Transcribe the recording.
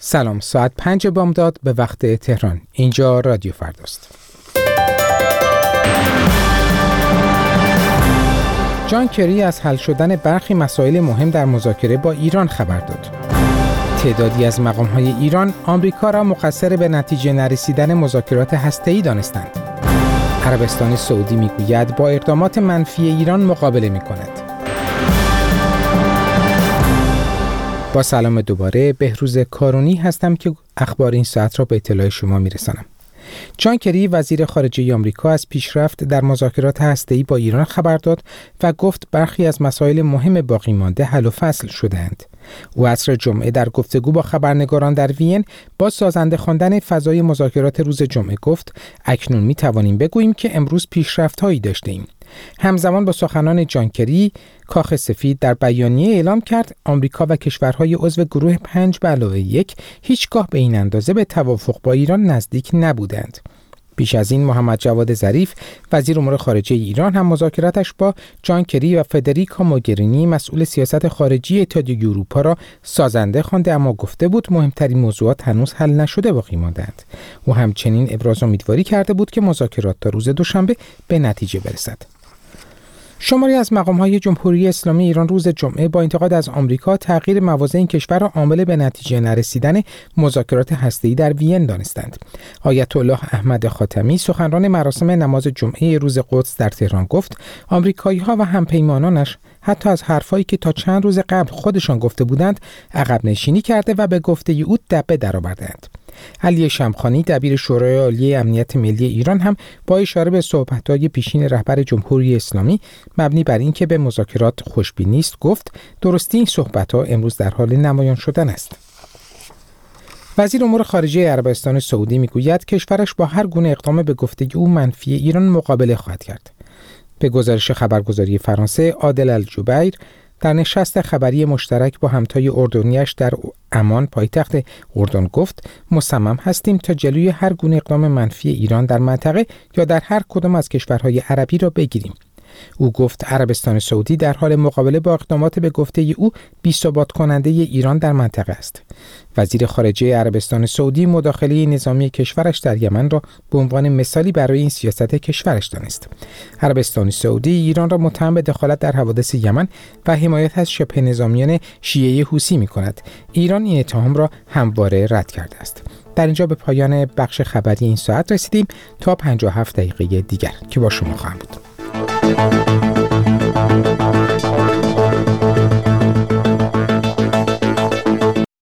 سلام، ساعت 5 بامداد به وقت تهران. اینجا رادیو فرداست. جان کری از حل شدن برخی مسائل مهم در مذاکره با ایران خبر داد. تعدادی از مقام‌های ایران آمریکا را مقصر به نتیجه نرسیدن مذاکرات هسته‌ای دانستند. عربستان سعودی میگوید با اقدامات منفی ایران مقابله می‌کند. با سلام دوباره، بهروز کارونی هستم که اخبار این ساعت را به اطلاع شما میرسانم. جان کری وزیر خارجه آمریکا از پیشرفت در مذاکرات هسته‌ای با ایران خبر داد و گفت برخی از مسائل مهم باقی مانده حل و فصل شده‌اند. او عصر جمعه در گفتگو با خبرنگاران در وین با سازنده خواندن فضای مذاکرات روز جمعه گفت اکنون می توانیم بگوییم که امروز پیشرفت‌هایی داشته‌ایم. همزمان با سخنان جان کری، کاخ سفید در بیانیه اعلام کرد آمریکا و کشورهای عضو گروه 5+1 هیچگاه به این اندازه به توافق با ایران نزدیک نبودند. پیش از این محمد جواد ظریف وزیر امور خارجه ایران هم مذاکراتش با جان کری و فدریکا موگرینی مسئول سیاست خارجی اتحادیه اروپا را سازنده خوانده، اما گفته بود مهمترین موضوعات هنوز حل نشده باقی ماندند. او همچنین ابراز امیدواری کرده بود که مذاکرات تا روز دوشنبه به نتیجه برسد. شماری از مقام‌های جمهوری اسلامی ایران روز جمعه با انتقاد از آمریکا تغییر موازه این کشور را عامل به نتیجه نرسیدن مذاکرات هسته‌ای در وین دانستند. آیت الله احمد خاتمی سخنران مراسم نماز جمعه روز قدس در تهران گفت آمریکایی‌ها و همپیمانانش حتی از حرفایی که تا چند روز قبل خودشان گفته بودند عقب نشینی کرده و به گفته او دبه درآوردند. علی شمخانی دبیر شورای عالی امنیت ملی ایران هم با اشاره به صحبت‌های پیشین رهبر جمهوری اسلامی مبنی بر اینکه به مذاکرات خوشبین نیست گفت درستی این صحبت‌ها امروز در حال نمایان شدن است. وزیر امور خارجه عربستان سعودی میگوید کشورش با هر گونه اقدام به گفته او منفی ایران مقابله خواهد کرد. به گزارش خبرگزاری فرانسه، عادل الجبیر در نشست خبری مشترک با همتای اردنیش در عمان پایتخت اردن گفت مصمم هستیم تا جلوی هر گونه اقدام منفی ایران در منطقه یا در هر کدام از کشورهای عربی را بگیریم. او گفت عربستان سعودی در حال مقابله با اقدامات به گفته او بی‌ثبات کننده ایران در منطقه است. وزیر خارجه عربستان سعودی مداخله نظامی کشورش در یمن را به عنوان مثالی برای این سیاست کشورش دانست. عربستان سعودی ایران را متهم به دخالت در حوادث یمن و حمایت از شبه نظامیان شیعه حوثی می‌کند. ایران این اتهام را همواره رد کرده است. در اینجا به پایان بخش خبری این ساعت رسیدیم. تا 57 دقیقه دیگر که با شما خواهم بود.